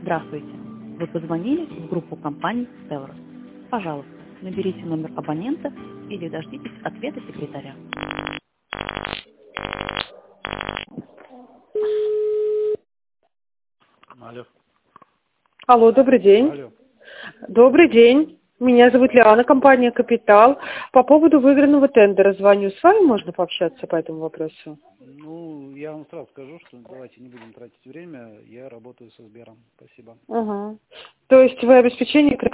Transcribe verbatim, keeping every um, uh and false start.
Здравствуйте. Вы позвонили в группу компаний Stellros. Пожалуйста, наберите номер абонента или дождитесь ответа секретаря. Алло. Алло, добрый день. Алло. Добрый день. Меня зовут Лиана, компания «Капитал». По поводу выигранного тендера звоню. С вами можно пообщаться по этому вопросу? Ну, я вам сразу скажу, что давайте не будем тратить время. Я работаю со Сбером. Спасибо. Ага. То есть вы обеспечение